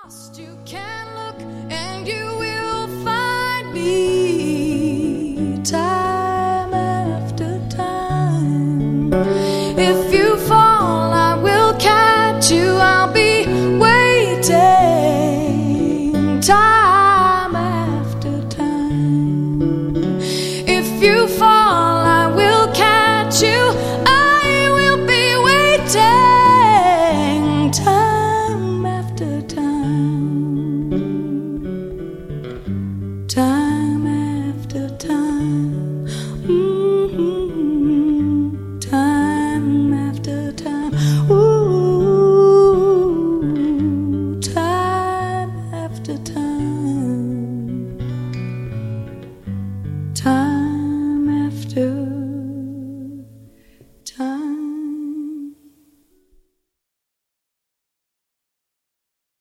You can look and you will find me time after time. If you fall, I will catch you. I'll be waiting time after time. If you fall, I will catch you. I will be waiting time after time. Time